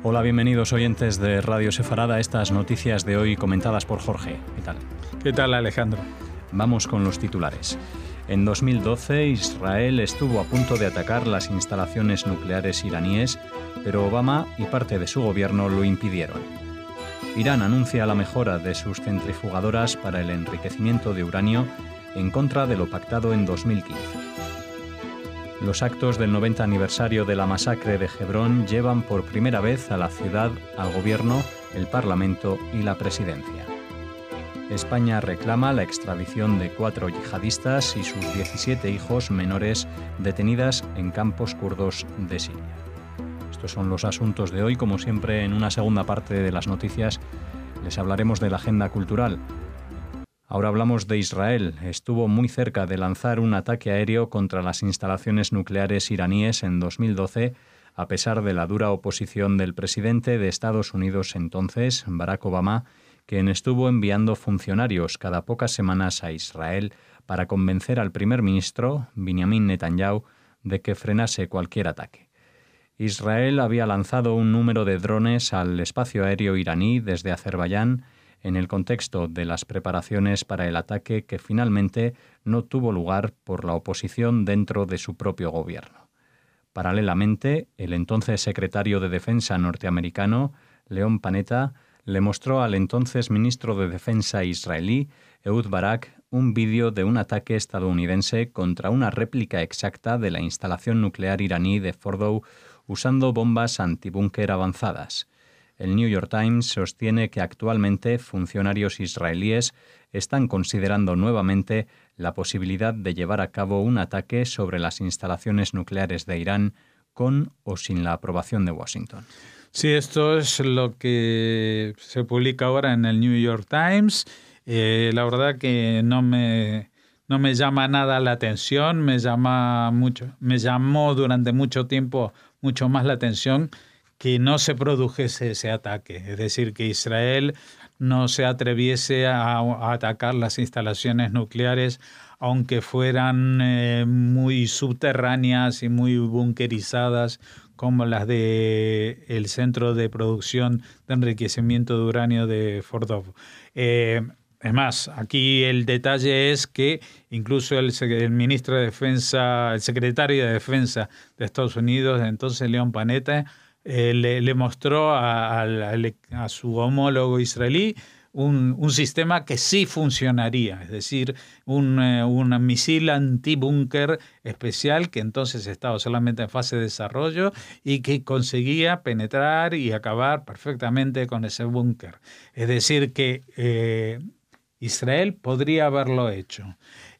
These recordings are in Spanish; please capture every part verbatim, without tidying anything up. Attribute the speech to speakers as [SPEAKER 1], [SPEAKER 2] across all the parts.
[SPEAKER 1] Hola, bienvenidos oyentes de Radio Sefarada a estas noticias de hoy comentadas por Jorge. ¿Qué tal?
[SPEAKER 2] ¿Qué tal, Alejandro?
[SPEAKER 1] Vamos con los titulares. En dos mil doce, Israel estuvo a punto de atacar las instalaciones nucleares iraníes, pero Obama y parte de su gobierno lo impidieron. Irán anuncia la mejora de sus centrifugadoras para el enriquecimiento de uranio en contra de lo pactado en dos mil quince. Los actos del noventa aniversario de la masacre de Hebrón llevan por primera vez a la ciudad, al gobierno, el Parlamento y la presidencia. España reclama la extradición de cuatro yihadistas y sus diecisiete hijos menores detenidas en campos kurdos de Siria. Estos son los asuntos de hoy. Como siempre, en una segunda parte de las noticias les hablaremos de la agenda cultural. Ahora hablamos de Israel. Estuvo muy cerca de lanzar un ataque aéreo contra las instalaciones nucleares iraníes en dos mil doce, a pesar de la dura oposición del presidente de Estados Unidos entonces, Barack Obama, quien estuvo enviando funcionarios cada pocas semanas a Israel para convencer al primer ministro, Benjamin Netanyahu, de que frenase cualquier ataque. Israel había lanzado un número de drones al espacio aéreo iraní desde Azerbaiyán en el contexto de las preparaciones para el ataque que finalmente no tuvo lugar por la oposición dentro de su propio gobierno. Paralelamente, el entonces secretario de Defensa norteamericano, Leon Panetta, le mostró al entonces ministro de Defensa israelí, Ehud Barak, un vídeo de un ataque estadounidense contra una réplica exacta de la instalación nuclear iraní de Fordow usando bombas antibúnker avanzadas. El New York Times sostiene que actualmente funcionarios israelíes están considerando nuevamente la posibilidad de llevar a cabo un ataque sobre las instalaciones nucleares de Irán con o sin la aprobación de Washington.
[SPEAKER 2] Sí, esto es lo que se publica ahora en el New York Times. Eh, la verdad que no me, no me llama nada la atención, me llama mucho, me llamó durante mucho tiempo mucho más la atención que no se produjese ese ataque, es decir, que Israel no se atreviese a, a atacar las instalaciones nucleares, aunque fueran eh, muy subterráneas y muy bunkerizadas, como las del el Centro de Producción de Enriquecimiento de Uranio de Fordow. Eh, es más, aquí el detalle es que incluso el, el ministro de Defensa, el secretario de Defensa de Estados Unidos, entonces Leon Panetta, eh, le, le mostró a, a, a su homólogo israelí Un, un sistema que sí funcionaría, es decir, un, eh, un misil antibúnker especial que entonces estaba solamente en fase de desarrollo y que conseguía penetrar y acabar perfectamente con ese búnker. Es decir, que eh, Israel podría haberlo hecho,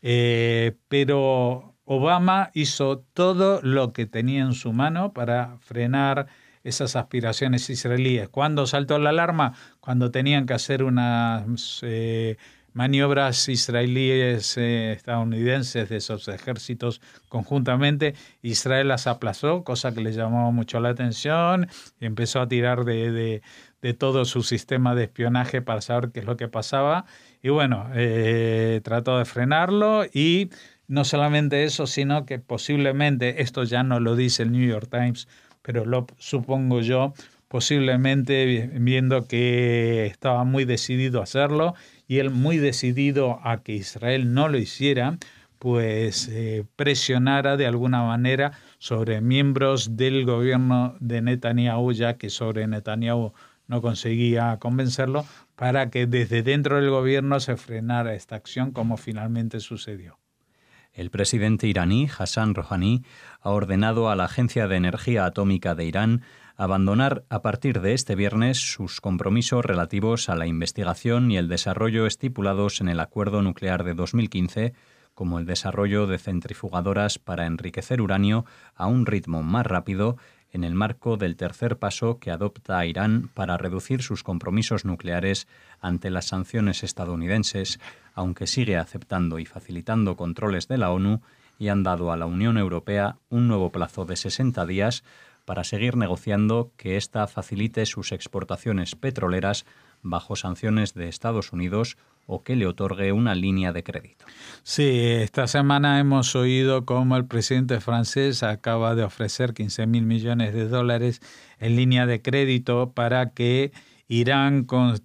[SPEAKER 2] eh, pero Obama hizo todo lo que tenía en su mano para frenar esas aspiraciones israelíes. ¿Cuándo saltó la alarma? Cuando tenían que hacer unas eh, maniobras israelíes eh, estadounidenses de esos ejércitos conjuntamente. Israel las aplazó, cosa que le llamó mucho la atención, y empezó a tirar de, de, de todo su sistema de espionaje para saber qué es lo que pasaba. Y bueno, eh, trató de frenarlo y no solamente eso, sino que posiblemente, esto ya no lo dice el New York Times, pero lo supongo yo, posiblemente viendo que estaba muy decidido a hacerlo y él muy decidido a que Israel no lo hiciera, pues eh, presionara de alguna manera sobre miembros del gobierno de Netanyahu, ya que sobre Netanyahu no conseguía convencerlo, para que desde dentro del gobierno se frenara esta acción, como finalmente sucedió.
[SPEAKER 1] El presidente iraní, Hassan Rouhani, ha ordenado a la Agencia de Energía Atómica de Irán abandonar a partir de este viernes sus compromisos relativos a la investigación y el desarrollo estipulados en el Acuerdo Nuclear de dos mil quince, como el desarrollo de centrifugadoras para enriquecer uranio a un ritmo más rápido en el marco del tercer paso que adopta Irán para reducir sus compromisos nucleares ante las sanciones estadounidenses, aunque sigue aceptando y facilitando controles de la ONU, y han dado a la Unión Europea un nuevo plazo de sesenta días para seguir negociando que ésta facilite sus exportaciones petroleras bajo sanciones de Estados Unidos o que le otorgue una línea de crédito.
[SPEAKER 2] Sí, esta semana hemos oído cómo el presidente francés acaba de ofrecer quince mil millones de dólares en línea de crédito para que Irán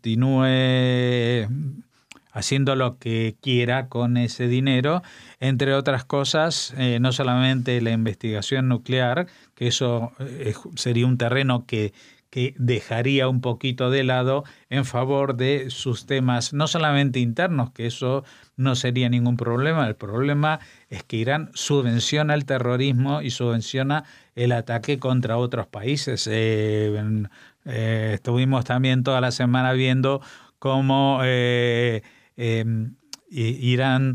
[SPEAKER 2] continúe haciendo lo que quiera con ese dinero, entre otras cosas, eh, no solamente la investigación nuclear, que eso eh, sería un terreno que, que dejaría un poquito de lado en favor de sus temas, no solamente internos, que eso no sería ningún problema. El problema es que Irán subvenciona el terrorismo y subvenciona el ataque contra otros países. Eh, eh, estuvimos también toda la semana viendo cómo eh, eh, Irán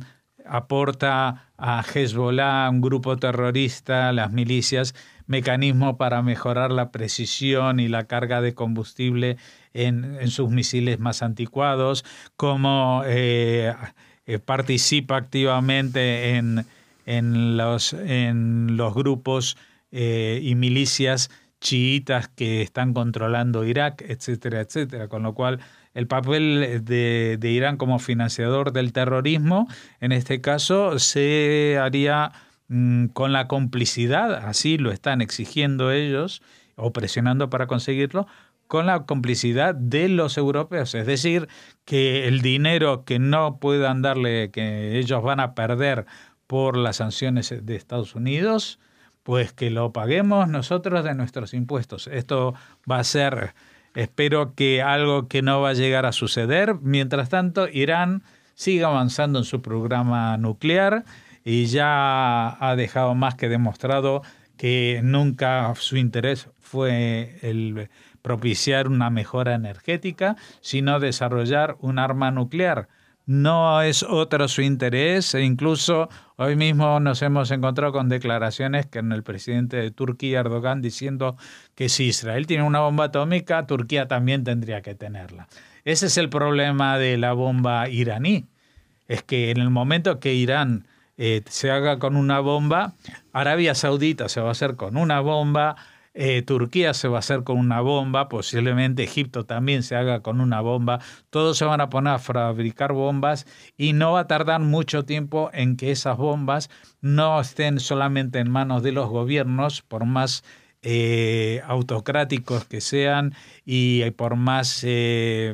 [SPEAKER 2] aporta a Hezbollah, un grupo terrorista, las milicias, mecanismos para mejorar la precisión y la carga de combustible en, en sus misiles más anticuados, cómo eh, eh, participa activamente en, en, los, en los grupos eh, y milicias chiitas que están controlando Irak, etcétera, etcétera. Con lo cual, el papel de, de Irán como financiador del terrorismo, en este caso, se haría mmm, con la complicidad, así lo están exigiendo ellos, o presionando para conseguirlo, con la complicidad de los europeos. Es decir, que el dinero que no puedan darle, que ellos van a perder por las sanciones de Estados Unidos, pues que lo paguemos nosotros de nuestros impuestos. Esto va a ser, espero que algo que no va a llegar a suceder. Mientras tanto, Irán sigue avanzando en su programa nuclear y ya ha dejado más que demostrado que nunca su interés fue el propiciar una mejora energética, sino desarrollar un arma nuclear. No es otro su interés, e incluso hoy mismo nos hemos encontrado con declaraciones que en el presidente de Turquía, Erdogan, diciendo que si Israel tiene una bomba atómica, Turquía también tendría que tenerla. Ese es el problema de la bomba iraní, es que en el momento que Irán eh, se haga con una bomba, Arabia Saudita se va a hacer con una bomba, Eh, Turquía se va a hacer con una bomba, posiblemente Egipto también se haga con una bomba, todos se van a poner a fabricar bombas y no va a tardar mucho tiempo en que esas bombas no estén solamente en manos de los gobiernos, por más eh, autocráticos que sean y por más eh,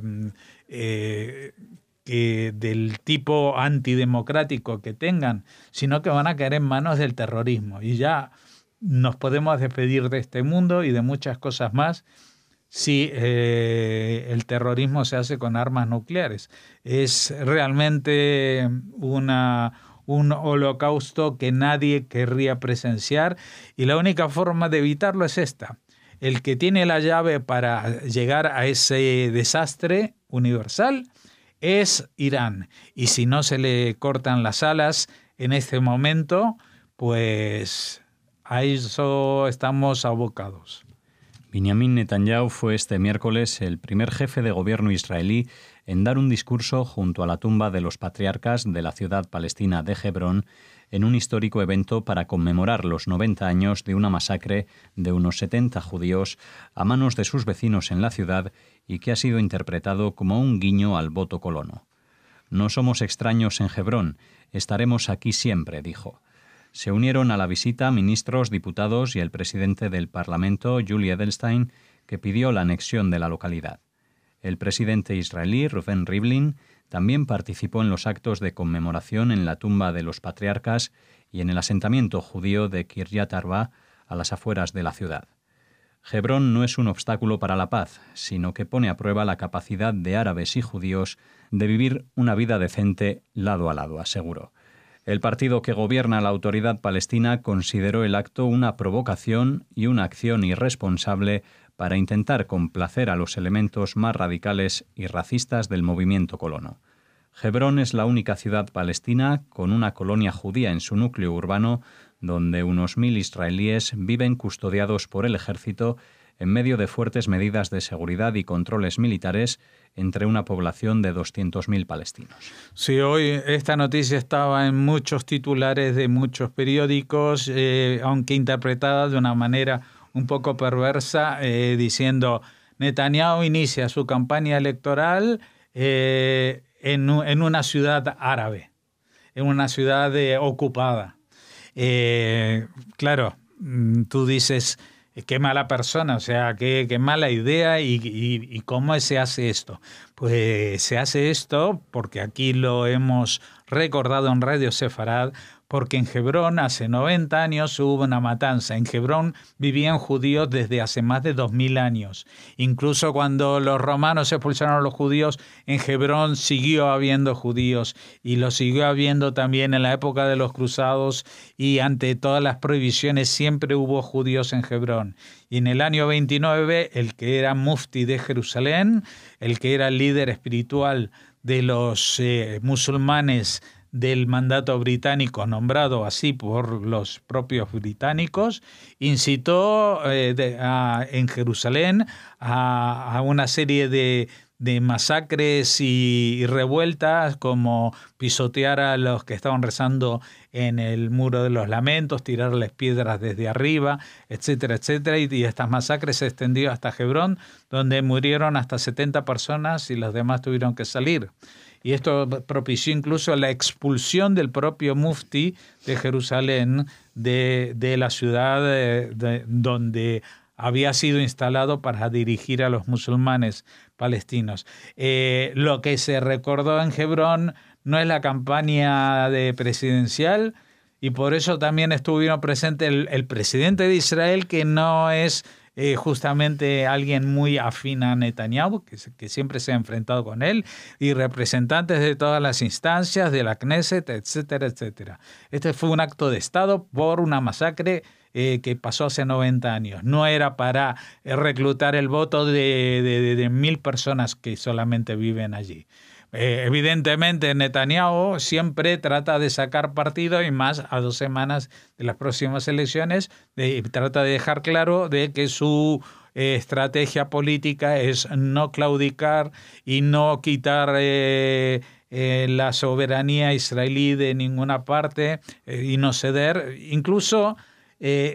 [SPEAKER 2] eh, que del tipo antidemocrático que tengan, sino que van a caer en manos del terrorismo y ya nos podemos despedir de este mundo y de muchas cosas más si eh, el terrorismo se hace con armas nucleares. Es realmente una, un holocausto que nadie querría presenciar y la única forma de evitarlo es esta. El que tiene la llave para llegar a ese desastre universal es Irán. Y si no se le cortan las alas en este momento, pues a eso estamos abocados.
[SPEAKER 1] Benjamin Netanyahu fue este miércoles el primer jefe de gobierno israelí en dar un discurso junto a la tumba de los patriarcas de la ciudad palestina de Hebrón en un histórico evento para conmemorar los noventa años de una masacre de unos setenta judíos a manos de sus vecinos en la ciudad y que ha sido interpretado como un guiño al voto colono. No somos extraños en Hebrón, estaremos aquí siempre, dijo. Se unieron a la visita ministros, diputados y el presidente del Parlamento, Yuli Edelstein, que pidió la anexión de la localidad. El presidente israelí, Reuven Rivlin, también participó en los actos de conmemoración en la tumba de los patriarcas y en el asentamiento judío de Kiryat Arba, a las afueras de la ciudad. Hebrón no es un obstáculo para la paz, sino que pone a prueba la capacidad de árabes y judíos de vivir una vida decente lado a lado, aseguró. El partido que gobierna la Autoridad Palestina consideró el acto una provocación y una acción irresponsable para intentar complacer a los elementos más radicales y racistas del movimiento colono. Hebrón es la única ciudad palestina con una colonia judía en su núcleo urbano, donde unos mil israelíes viven custodiados por el ejército en medio de fuertes medidas de seguridad y controles militares entre una población de doscientos mil palestinos.
[SPEAKER 2] Sí, hoy esta noticia estaba en muchos titulares de muchos periódicos, eh, aunque interpretada de una manera un poco perversa, eh, diciendo Netanyahu inicia su campaña electoral eh, en, en una ciudad árabe, en una ciudad eh, ocupada. Eh, claro, tú dices, qué mala persona, o sea, qué, qué mala idea y, y, y cómo se hace esto. Pues se hace esto porque aquí lo hemos recordado en Radio Sefarad, porque en Hebrón hace noventa años hubo una matanza. En Hebrón vivían judíos desde hace más de dos mil años. Incluso cuando los romanos expulsaron a los judíos, en Hebrón siguió habiendo judíos y lo siguió habiendo también en la época de los cruzados, y ante todas las prohibiciones siempre hubo judíos en Hebrón. Y en el año veintinueve, el que era mufti de Jerusalén, el que era el líder espiritual de los eh, musulmanes del mandato británico, nombrado así por los propios británicos, incitó eh, de, a, en Jerusalén a, a una serie de, de masacres y, y revueltas, como pisotear a los que estaban rezando en el Muro de los Lamentos, tirarles piedras desde arriba, etcétera, etcétera. Y, y estas masacres se extendió hasta Hebrón, donde murieron hasta setenta personas y los demás tuvieron que salir. Y esto propició incluso la expulsión del propio mufti de Jerusalén de, de la ciudad de, de, donde había sido instalado para dirigir a los musulmanes palestinos. Eh, lo que se recordó en Hebrón no es la campaña de presidencial, y por eso también estuvieron presentes el, el presidente de Israel, que no es Eh, justamente alguien muy afín a Netanyahu, que, que siempre se ha enfrentado con él, y representantes de todas las instancias, de la Knesset, etcétera, etcétera. Este fue un acto de Estado por una masacre eh, que pasó hace noventa años. No era para eh, reclutar el voto de, de, de, de mil personas que solamente viven allí. Eh, evidentemente Netanyahu siempre trata de sacar partido, y más a dos semanas de las próximas elecciones, de, trata de dejar claro de que su eh, estrategia política es no claudicar y no quitar eh, eh, la soberanía israelí de ninguna parte eh, y no ceder. Incluso eh,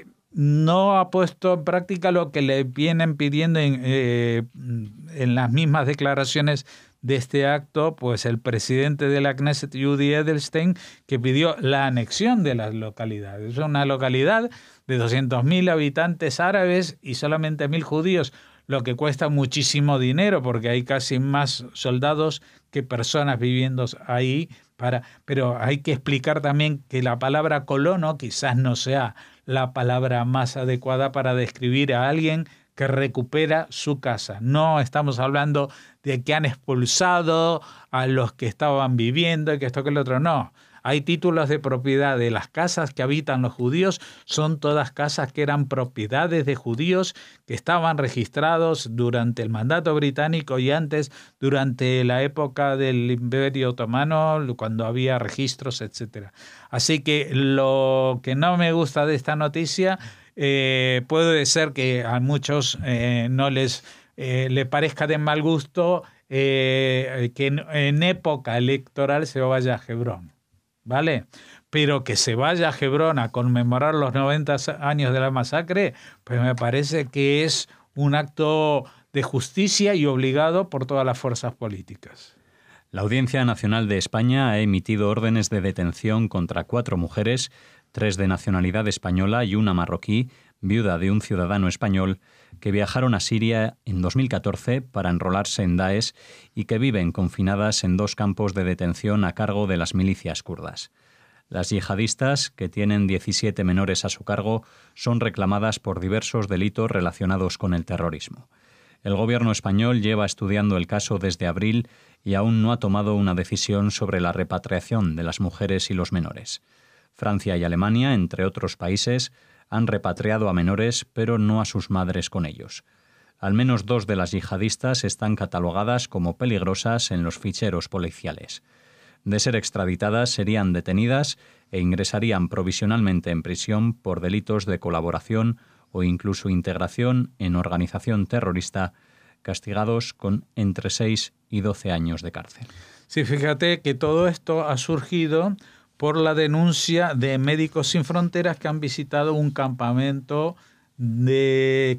[SPEAKER 2] no ha puesto en práctica lo que le vienen pidiendo en, eh, en las mismas declaraciones de este acto, pues el presidente de la Knesset, Yuli Edelstein, que pidió la anexión de las localidades. Es una localidad de doscientos mil habitantes árabes y solamente mil judíos, lo que cuesta muchísimo dinero, porque hay casi más soldados que personas viviendo ahí. Para, pero hay que explicar también que la palabra colono quizás no sea la palabra más adecuada para describir a alguien que recupera su casa. No estamos hablando de que han expulsado a los que estaban viviendo y que esto que el otro, no. Hay títulos de propiedad de las casas que habitan los judíos, son todas casas que eran propiedades de judíos que estaban registrados durante el mandato británico y antes durante la época del Imperio Otomano, cuando había registros, etcétera. Así que lo que no me gusta de esta noticia, eh, puede ser que a muchos eh, no les eh, le parezca de mal gusto eh, que en, en época electoral se vaya a Hebrón, ¿vale? Pero que se vaya a Hebrón a conmemorar los noventa años de la masacre, pues me parece que es un acto de justicia y obligado por todas las fuerzas políticas.
[SPEAKER 1] La Audiencia Nacional de España ha emitido órdenes de detención contra cuatro mujeres, tres de nacionalidad española y una marroquí, viuda de un ciudadano español, que viajaron a Siria en dos mil catorce para enrolarse en Daesh y que viven confinadas en dos campos de detención a cargo de las milicias kurdas. Las yihadistas, que tienen diecisiete menores a su cargo, son reclamadas por diversos delitos relacionados con el terrorismo. El gobierno español lleva estudiando el caso desde abril y aún no ha tomado una decisión sobre la repatriación de las mujeres y los menores. Francia y Alemania, entre otros países, han repatriado a menores, pero no a sus madres con ellos. Al menos dos de las yihadistas están catalogadas como peligrosas en los ficheros policiales. De ser extraditadas, serían detenidas e ingresarían provisionalmente en prisión por delitos de colaboración o incluso integración en organización terrorista, castigados con entre seis y doce años de cárcel.
[SPEAKER 2] Sí, fíjate que todo esto ha surgido por la denuncia de Médicos Sin Fronteras, que han visitado un campamento de,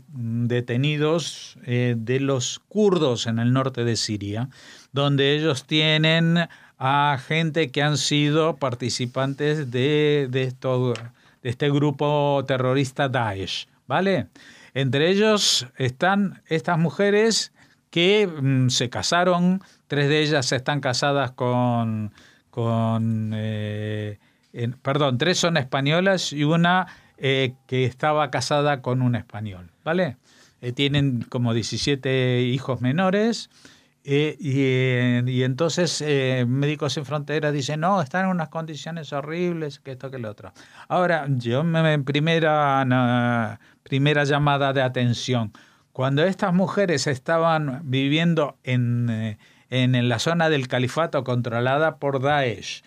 [SPEAKER 2] detenidos eh, de los kurdos en el norte de Siria, donde ellos tienen a gente que han sido participantes de, de, esto, de este grupo terrorista Daesh, ¿vale? Entre ellos están estas mujeres que mm, se casaron, tres de ellas están casadas con... con eh, en, perdón, tres son españolas y una eh, que estaba casada con un español, ¿vale? Eh, tienen como diecisiete hijos menores. Eh, y, y entonces eh, Médicos Sin Fronteras dicen, no, están en unas condiciones horribles, que esto, que lo otro. Ahora, yo me primera, no, primera llamada de atención, cuando estas mujeres estaban viviendo en, eh, en, en la zona del califato controlada por Daesh,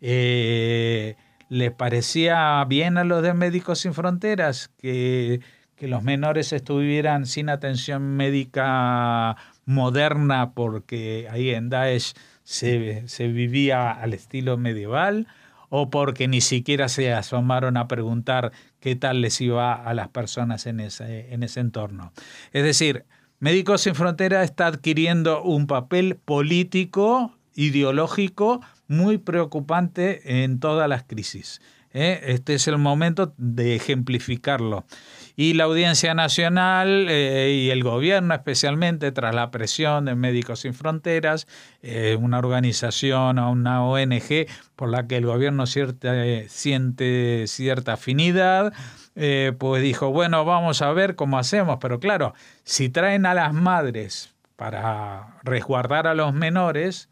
[SPEAKER 2] eh, ¿les parecía bien a los de Médicos Sin Fronteras que, que los menores estuvieran sin atención médica moderna, porque ahí en Daesh se, se vivía al estilo medieval, o porque ni siquiera se asomaron a preguntar qué tal les iba a las personas en ese, en ese entorno? Es decir, Médicos Sin Fronteras está adquiriendo un papel político, ideológico, muy preocupante en todas las crisis. ¿eh? Este es el momento de ejemplificarlo. Y la Audiencia Nacional eh, y el gobierno, especialmente tras la presión de Médicos Sin Fronteras, eh, una organización o una O N G por la que el gobierno cierta, eh, siente cierta afinidad, eh, pues dijo, bueno, vamos a ver cómo hacemos. Pero claro, si traen a las madres para resguardar a los menores,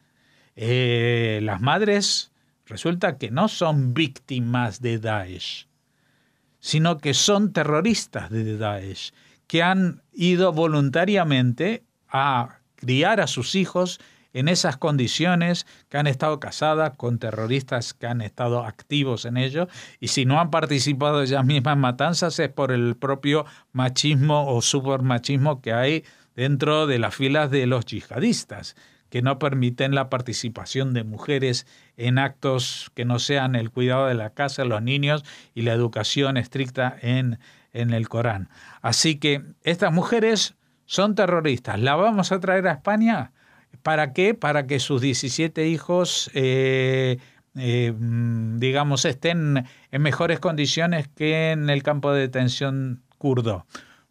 [SPEAKER 2] eh, las madres resulta que no son víctimas de Daesh, sino que son terroristas de Daesh, que han ido voluntariamente a criar a sus hijos en esas condiciones, que han estado casadas con terroristas que han estado activos en ello, y si no han participado de ellas mismas matanzas es por el propio machismo o supermachismo que hay dentro de las filas de los yihadistas, que no permiten la participación de mujeres en actos que no sean el cuidado de la casa, los niños y la educación estricta en, en el Corán. Así que estas mujeres son terroristas. ¿La vamos a traer a España? ¿Para qué? Para que sus diecisiete hijos, eh, eh, digamos, estén en mejores condiciones que en el campo de detención kurdo.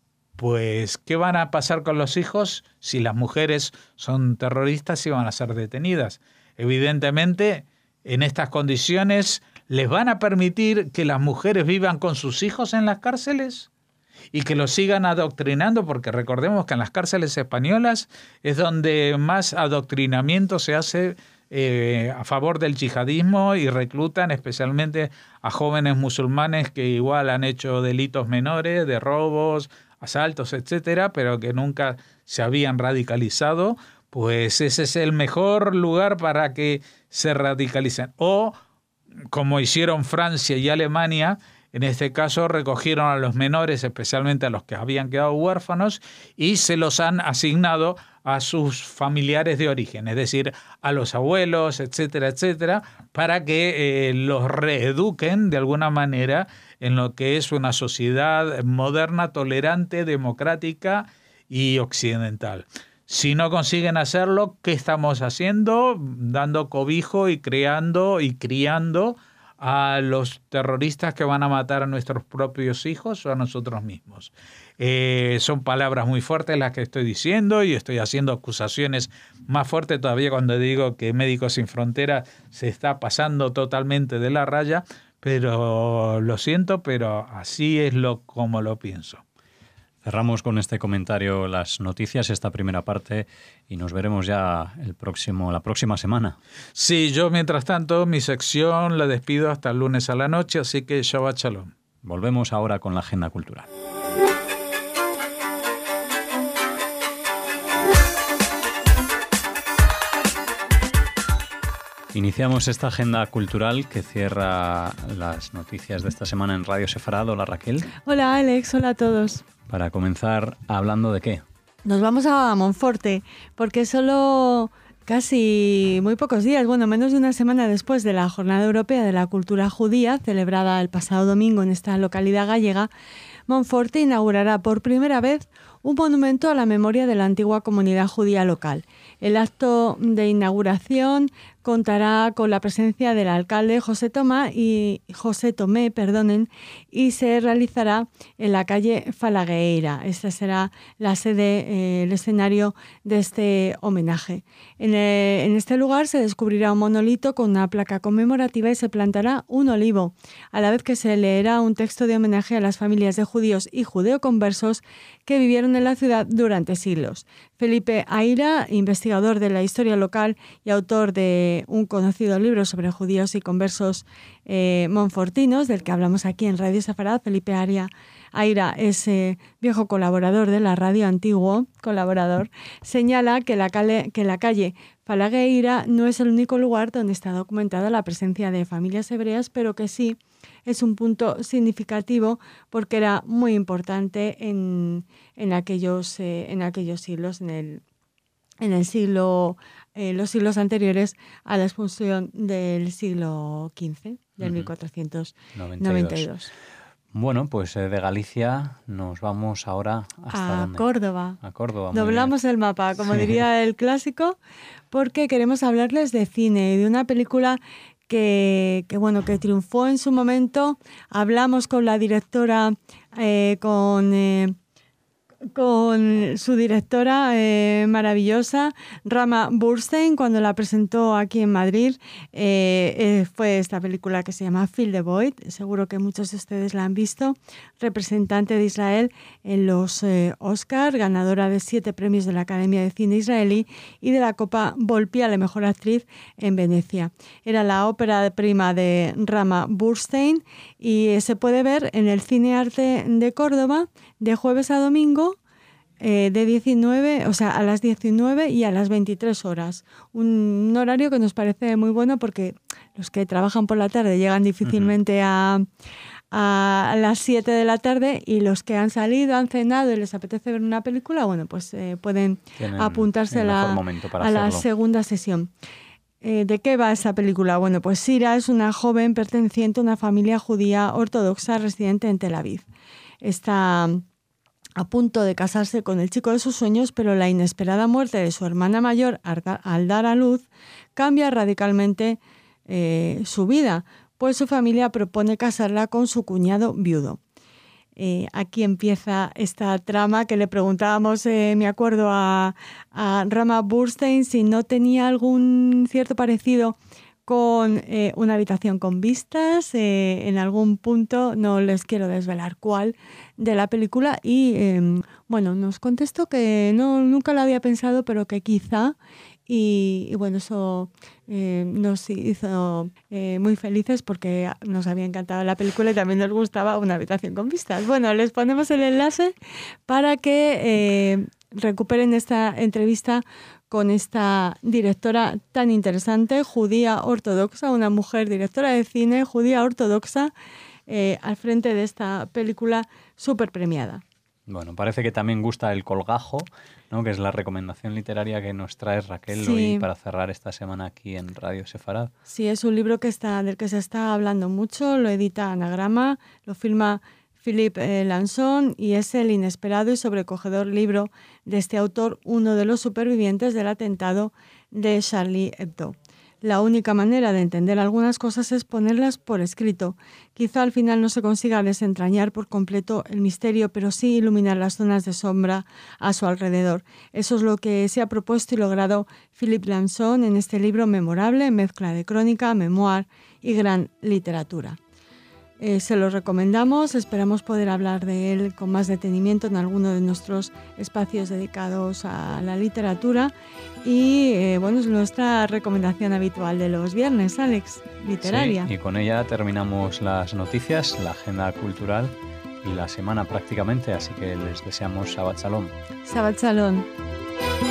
[SPEAKER 2] Pues, ¿qué van a pasar con los hijos si las mujeres son terroristas y van a ser detenidas? Evidentemente, en estas condiciones, ¿les van a permitir que las mujeres vivan con sus hijos en las cárceles y que los sigan adoctrinando? Porque recordemos que en las cárceles españolas es donde más adoctrinamiento se hace eh, a favor del yihadismo, y reclutan especialmente a jóvenes musulmanes que igual han hecho delitos menores, de robos, asaltos, etcétera, pero que nunca se habían radicalizado. Pues ese es el mejor lugar para que se radicalicen. O, como hicieron Francia y Alemania, en este caso recogieron a los menores, especialmente a los que habían quedado huérfanos, y se los han asignado a sus familiares de origen, es decir, a los abuelos, etcétera, etcétera, para que eh, los reeduquen de alguna manera en lo que es una sociedad moderna, tolerante, democrática y occidental. Si no consiguen hacerlo, ¿qué estamos haciendo? Dando cobijo y creando y criando a los terroristas que van a matar a nuestros propios hijos o a nosotros mismos. Eh, son palabras muy fuertes las que estoy diciendo, y estoy haciendo acusaciones más fuertes todavía cuando digo que Médicos Sin Fronteras se está pasando totalmente de la raya, pero lo siento, pero así es lo como lo pienso.
[SPEAKER 1] Cerramos con este comentario las noticias, esta primera parte, y nos veremos ya el próximo, la próxima semana.
[SPEAKER 2] Sí, yo mientras tanto mi sección la despido hasta el lunes a la noche, así que Shabbat Shalom.
[SPEAKER 1] Volvemos ahora con la agenda cultural. Iniciamos esta agenda cultural que cierra las noticias de esta semana en Radio Sefarad. Hola, Raquel.
[SPEAKER 3] Hola, Alex. Hola a todos.
[SPEAKER 1] Para comenzar, ¿hablando de qué?
[SPEAKER 3] Nos vamos a Monforte, porque solo casi muy pocos días, bueno, menos de una semana después de la Jornada Europea de la Cultura Judía, celebrada el pasado domingo en esta localidad gallega, Monforte inaugurará por primera vez un monumento a la memoria de la antigua comunidad judía local. El acto de inauguración contará con la presencia del alcalde José Tomá y José Tomé, perdonen, y se realizará en la calle Falagueira. Esta será la sede, eh, el escenario de este homenaje. En, el, en este lugar se descubrirá un monolito con una placa conmemorativa y se plantará un olivo, a la vez que se leerá un texto de homenaje a las familias de judíos y judeoconversos que vivieron en la ciudad durante siglos. Felipe Aira, investigador de la historia local y autor de un conocido libro sobre judíos y conversos eh, monfortinos, del que hablamos aquí en Radio Sefarad. Felipe Aira, Aira es eh, viejo colaborador de la radio, antiguo colaborador, señala que la, calle, que la calle Falagueira no es el único lugar donde está documentada la presencia de familias hebreas, pero que sí es un punto significativo porque era muy importante en, en, aquellos, eh, en aquellos siglos, en el, en el siglo, eh, los siglos anteriores a la expulsión del siglo quince, del uh-huh. mil cuatrocientos noventa y dos.
[SPEAKER 1] Bueno, pues eh, de Galicia nos vamos ahora hasta
[SPEAKER 3] a
[SPEAKER 1] ¿dónde?
[SPEAKER 3] Córdoba.
[SPEAKER 1] A Córdoba.
[SPEAKER 3] Doblamos el mapa, como sí. diría el clásico, porque queremos hablarles de cine y de una película que, que bueno, que triunfó en su momento. Hablamos con la directora, eh, con eh, con su directora eh, maravillosa, Rama Burstein, cuando la presentó aquí en Madrid. Eh, eh, fue esta película que se llama Fill the Void, seguro que muchos de ustedes la han visto, representante de Israel en los eh, Oscar, ganadora de siete premios de la Academia de Cine Israelí y de la Copa Volpi a la Mejor Actriz en Venecia. Era la ópera prima de Rama Burstein y eh, se puede ver en el Cine Arte de Córdoba de jueves a domingo, eh, de diecinueve, o sea, a las diecinueve y a las veintitrés horas. Un, un horario que nos parece muy bueno porque los que trabajan por la tarde llegan difícilmente a, a las siete de la tarde y los que han salido, han cenado y les apetece ver una película, bueno, pues eh, pueden Tienen apuntarse a la, a la segunda sesión. Eh, ¿De qué va esa película? Bueno, pues Sira es una joven perteneciente a una familia judía ortodoxa residente en Tel Aviv. Está a punto de casarse con el chico de sus sueños, pero la inesperada muerte de su hermana mayor al dar a luz cambia radicalmente eh, su vida, pues su familia propone casarla con su cuñado viudo. Eh, aquí empieza esta trama que le preguntábamos, eh, me acuerdo, a, a Rama Burstein si no tenía algún cierto parecido con eh, una habitación con vistas, eh, en algún punto, no les quiero desvelar cuál, de la película, y eh, bueno, nos contestó que no, nunca lo había pensado, pero que quizá, y, y bueno, eso eh, nos hizo eh, muy felices porque nos había encantado la película y también nos gustaba una habitación con vistas. Bueno, les ponemos el enlace para que eh, recuperen esta entrevista con esta directora tan interesante, judía ortodoxa, una mujer directora de cine, judía ortodoxa, eh, al frente de esta película súper premiada.
[SPEAKER 1] Bueno, parece que también gusta El colgajo, ¿no? Que es la recomendación literaria que nos trae Raquel sí. hoy para cerrar esta semana aquí en Radio Sefarad.
[SPEAKER 3] Sí, es un libro que está, del que se está hablando mucho, lo edita Anagrama, lo filma Philippe Lanson y es el inesperado y sobrecogedor libro de este autor, uno de los supervivientes del atentado de Charlie Hebdo. La única manera de entender algunas cosas es ponerlas por escrito. Quizá al final no se consiga desentrañar por completo el misterio, pero sí iluminar las zonas de sombra a su alrededor. Eso es lo que se ha propuesto y logrado Philippe Lanson en este libro memorable, mezcla de crónica, memoir y gran literatura. Eh, se lo recomendamos, esperamos poder hablar de él con más detenimiento en alguno de nuestros espacios dedicados a la literatura y eh, bueno, es nuestra recomendación habitual de los viernes, Alex, literaria.
[SPEAKER 1] Sí, y con ella terminamos las noticias, la agenda cultural y la semana prácticamente, así que les deseamos Shabbat Shalom.
[SPEAKER 3] Shabbat Shalom.